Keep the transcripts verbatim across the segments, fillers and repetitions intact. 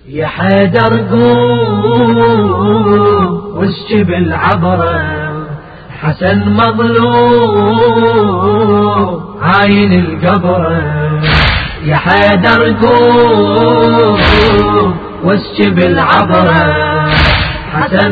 يا حيدر قوم واسجب العبرة، حسن مظلوم عاين القبر. يا حيدر قوم واسجب العبرة، حسن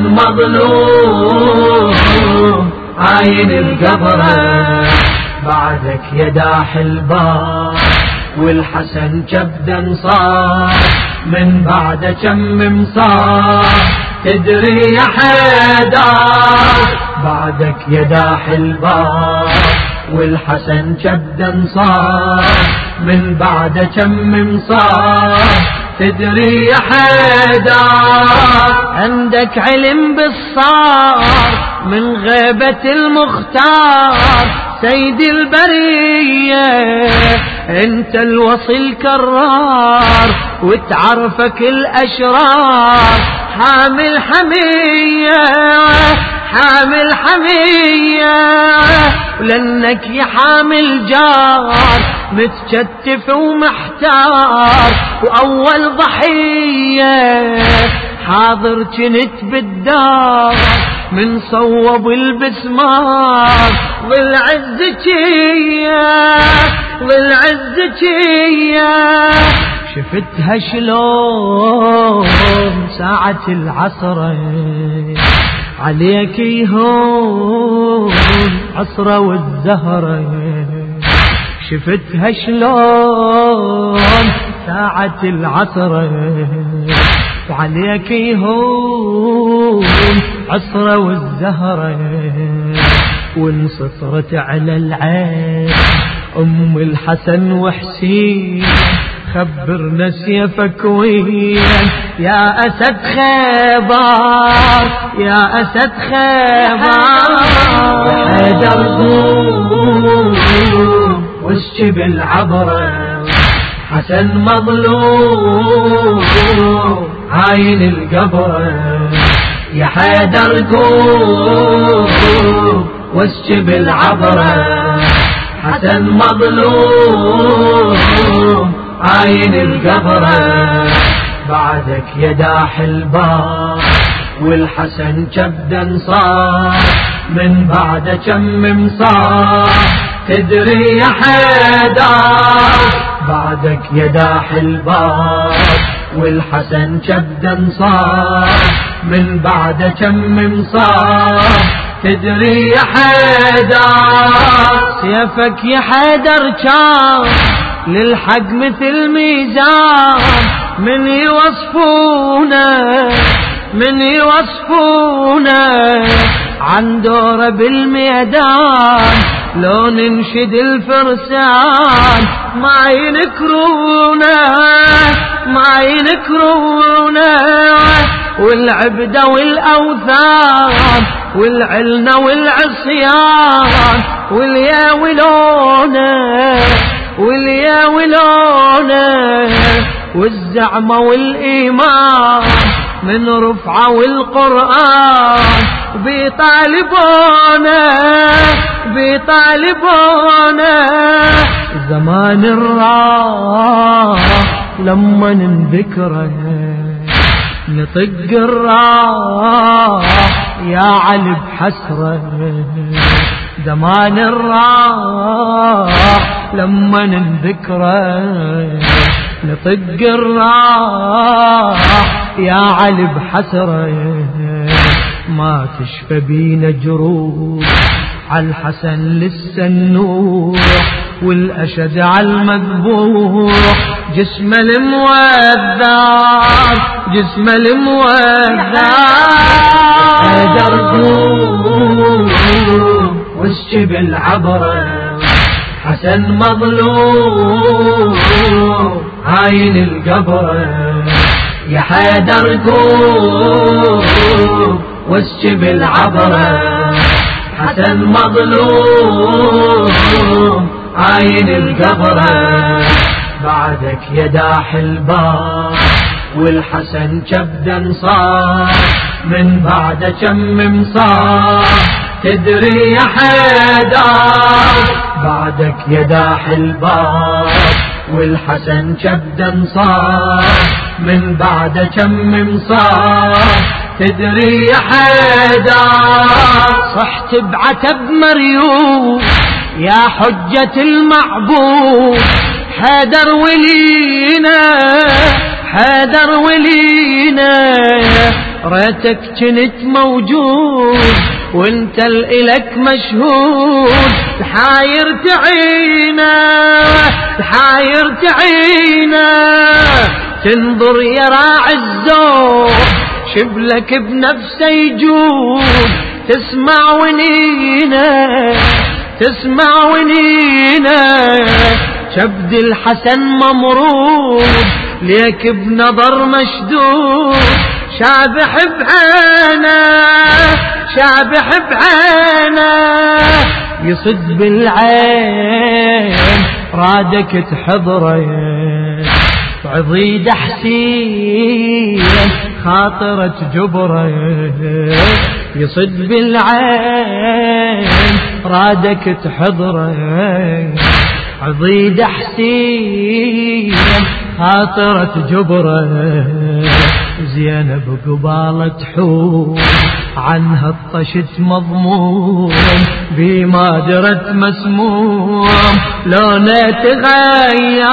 مظلوم عاين القبر. بعدك يا داح البار والحسن كبدا صار، من بعد كم صار تدري يا حيدر. بعدك يا داح البار والحسن كبدا صار، من بعد كم صار تدري يا حيدر. عندك علم بالصار من غيبة المختار سيد البرية، انت الوصي الكرار وتعرفك الاشرار. حامل حمية حامل حمية، ولانك يا حامل جار متكتف ومحتار. واول ضحية حاضر كنت بالدار من صوب البسمار. ظل عزكية ظل عزكية، شفتها شلون ساعة العصر عليك يهون عصرة والزهرة. شفتها شلون ساعة العصر وعليك يهون عصرة والزهرة. وانسطرت على العين أم الحسن وحسين، خبرنا سيفك وين يا أسد خيبر يا أسد خيبر. حيدر قوم واسجب العبرة، حسن مظلوم عاين القبر. يا حيدر قوم واسجب العبرة، حسن مظلوم عاين القبر. بعدك يا داح البار والحسن كبدا صار، من بعد كم صار تدري يا حيدر. بعدك يا داح البار والحسن كبدا صار، من بعد كم صار تدري يا حيدر. سيفك يا حيدر كان للحق مثل ميزان، من يوصفونه من يوصفونه عن دوره بالميدان. لو ننشد الفرسان ما ينكرونه ما ينكرونه. والعبدة والأوثان والعلنة والعصيان، واليا ولونه واليا ولونه. والزعمة والإيمان من رفعة والقرآن بيطالبونه بيطالبونه. زمان الراح لما نذكره نطق الراح يا علي بحسرة. زمان الراح لما نذكره نطق الراح يا علي بحسرة. ما تشفى بينا جروح عالحسن لسه النور، والأشد عالمذبوح جسم الموذار جسم الموذار. حيدر قوم واسجب العبرة، حسن مظلوم عاين القبر. يا حيدر قوم واسجب العبرة، حسن مظلوم عاين القبر. بعدك يا داح البار والحسن كبدا صار، من بعد كم صار تدري يا حيدر. بعدك يا داح البار والحسن كبدا صار، من بعد كم مصاب تدري يا حيدر صحت بعتب مريوم يا حجة المعبود حيدر ولينا حيدر ولينا ريتك كنت موجود وانت الإلك مشهود تحاير تعينا تحاير تعينا تنظر يا راعي الزور شبلك بنفسه يجود تسمع ونينا تسمع ونينا شبد الحسن ممرود ليك بنظر مشدود شابح بعينه شابح بعينه يصد بالعين رادك تحضره عضيد حسين خاطرة جبره يصد بالعين رادك تحضره عضيد حسين خاطرة جبره زينب قبالة تحوم عنها الطشت مضموم بما درت مسموم لونه تغير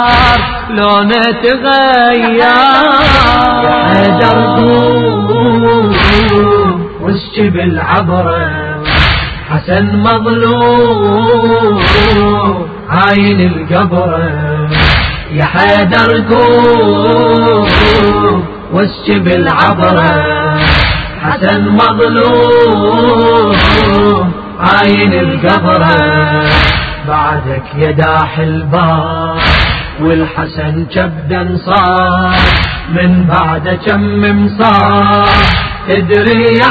لونه تغير يا حيدر قوم واسجب العبرة حسن مظلوم عاين القبره يا حيدر قوم واسجب العبرة حسن مظلوم عاين القبره بعدك يا داح الباب والحسن كبدا صار من بعد كم مصار تدري يا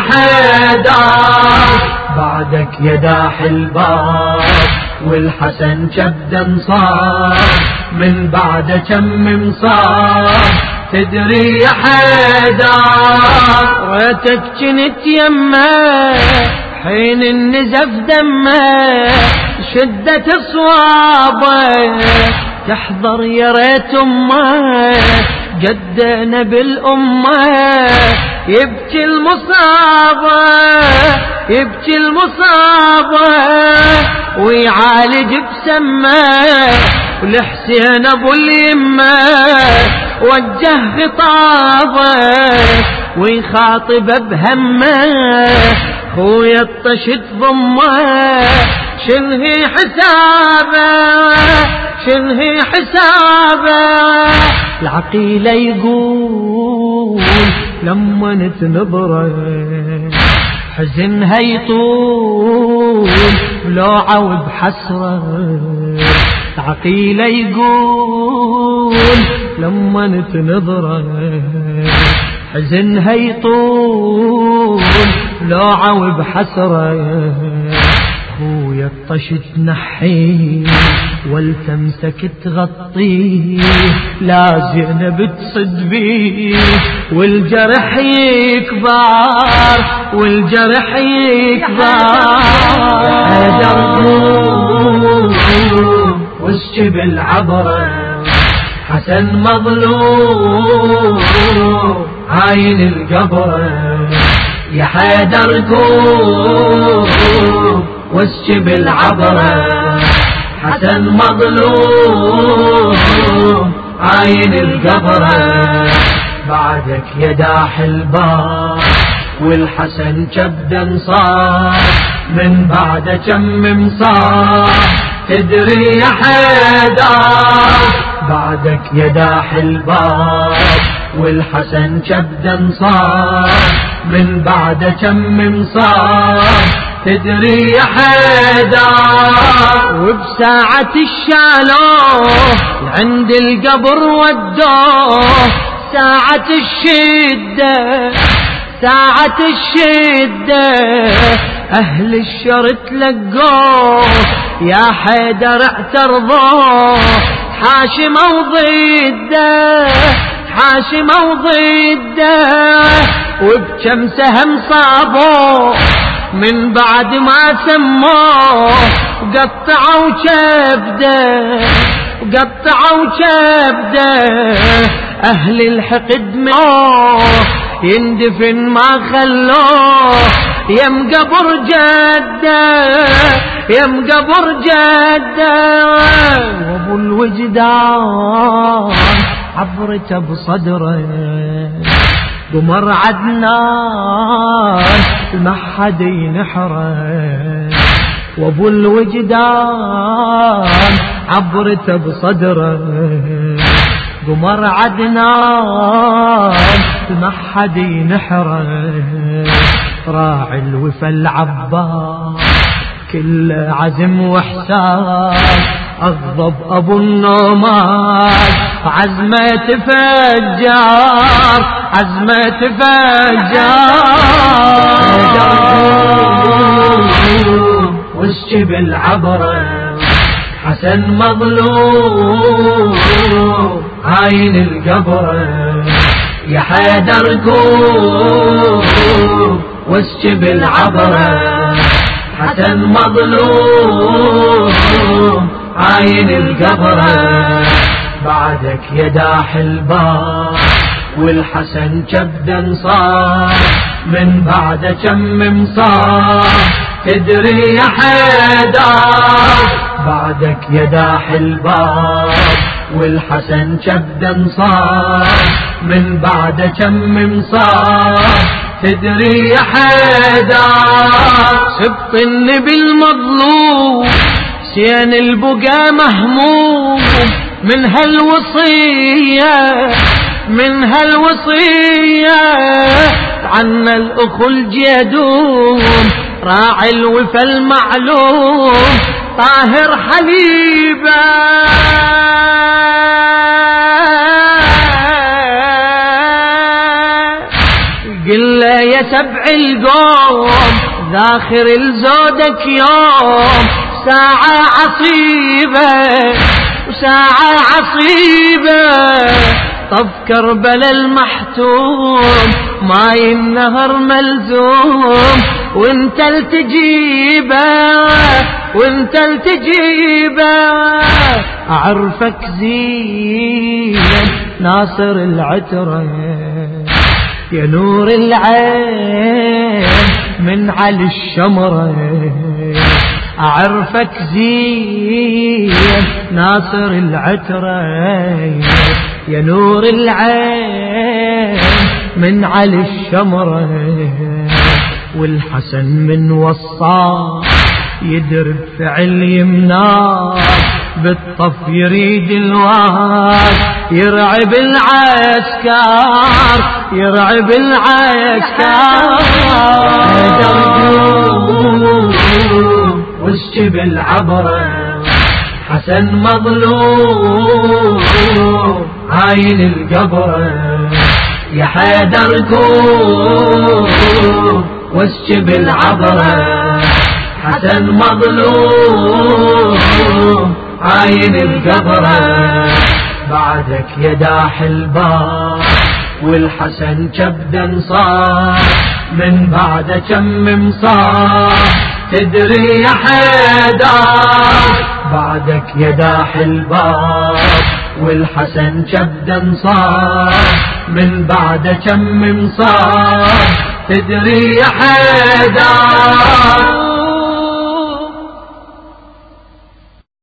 حيدر بعدك يا داح الباب والحسن كبدا صار من بعد كم مصار تدري يا حيدر ريتك كنت يمه حين النزف دمه شدة صوابه تحضر يا ريت امه جدنا بالامه يبكي المصابه يبكي المصابه ويعالج بسمه ولحسين ابو اليمه وجه خطابه ويخاطب بهمه خويا الطشت ضمه شنهي حسابه شنهي حسابه العقيلة يقول لما نتنظره حزنها يطول بلوعة وبحسرة العقيلة يقول لما نتنظره حزنها يطول بلوعة وبحسرة خويا الطشت نحيه والتمسك تغطيه لا زينب تصد بيه والجرح يكبر والجرح يكبر حيدر قوم واسجب العبرة حسن مظلوم عاين القبره يا حيدر قوم واسجب العبرة حسن مظلوم عاين القبره بعدك يا داح الباب والحسن كبدا صار من بعد كم مصار تدري يا حيدر بعدك يا داح الباب والحسن كبدا صار من بعد كم مصار تدري يا حيدر وبساعة الشالوه عند القبر ودوه ساعة الشدة ساعة الشدة أهل الشر تلقوه يا حيدر اعترضوه حاشموا ضده حاشموا ضده وبكم سهم صابوه من بعد ما سموه قطعوا كبده قطعوا كبده أهل الحقد منه يندفن ما خلوه يم قبر جده يم قبر جده وابو الوجدان عبرته بصدره قمر عدنان ما حد ينحره وابو الوجدان عبرته بصدره قمر عدنان ما حد ينحره راعي الوفا العباس كل عزم واحساس أغضب أبو النومات عزمة فجار عزمة فجار واشجب العبرة حسن مظلوم عاين القبر يا حيدر قوم واشجب العبرة حسن مظلوم عاين القبر بعدك يا داح الباب والحسن كبدا صار من بعد كم صار تدري يا حيدر بعدك يا داح الباب والحسن كبدا صار من بعد كم صار تدري يا حيدر سبط النبي المظلوم سين البقى مهموم من هالوصية من هالوصية عنا الأخو الجدوم راعي الوفا المعلوم طاهر حليبة قل له يا سبع القوم ذاخر الزودك يوم ساعة عصيبة وساعة عصيبة طف كربلا المحتوم ماي النهر ملزوم وانت التجيبه وانت التجيبه اعرفك زين ناصر العترة يا نور العين من على الشمرة أعرفك زين ناصر العترة يا نور العين من على الشمرة والحسن من وصاه يدرب فعل يمناه بالطف يريد الواد يرعب العسكر يرعب العسكر واشجب العبرة حسن مظلوم عاين القبر يا حيدر قوم واشجب العبرة حسن مظلوم عاين القبر بعدك يا داح الباب والحسن كبدا صار من بعد كم صار تدري يا حيدر بعدك يا داح الباب والحسن كبدا صار من بعد كم صار تدري يا حيدر